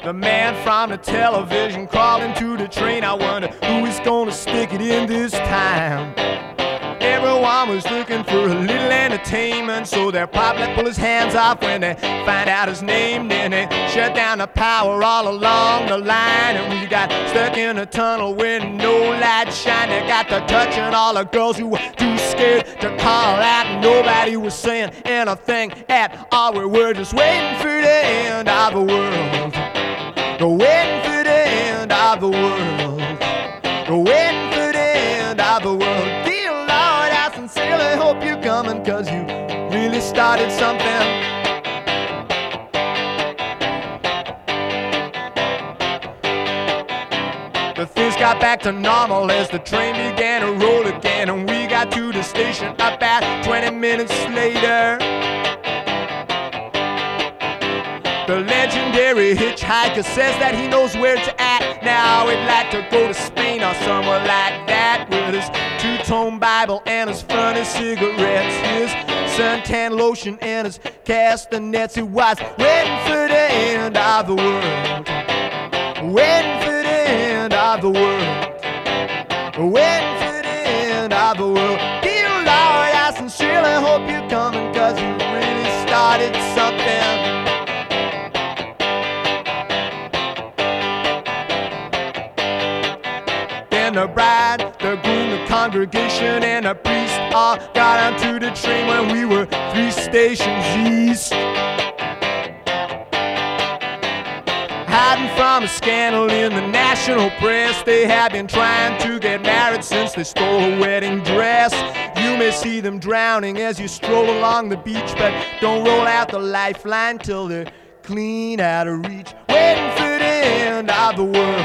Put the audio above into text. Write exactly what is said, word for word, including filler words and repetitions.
The man from the television crawled into the train. I wonder who is gonna stick it in this time. Everyone was looking for a little entertainment, so they'll probably pull his hands off when they find out his name. Then they shut down the power all along the line, and we got stuck in a tunnel with no light shine. They got to touching all the girls who were too scared to call out. Nobody was saying anything at all. We were just waiting for the end of the world. Go waiting for the end of the world. Go waiting for the end of the world. Dear Lord, I sincerely hope you're coming, 'cause you really started something. But things got back to normal as the train began to roll again, and we got to the station about twenty minutes later. The legendary hitchhiker says that he knows where to at. Now he'd like to go to Spain or somewhere like that, with his two-tone Bible and his funny cigarettes, his suntan lotion and his castanets. He was waiting for the end of the world, waiting for the end of the world, waiting for the end of the world. Dear Lord, I sincerely hope you're coming, 'cause you really started something. The bride, the groom, the congregation, and the priest all got onto the train when we were three stations east. Hiding from a scandal in the national press, they have been trying to get married since they stole a wedding dress. You may see them drowning as you stroll along the beach, but don't roll out the lifeline till they're clean out of reach. Waiting for the end of the world.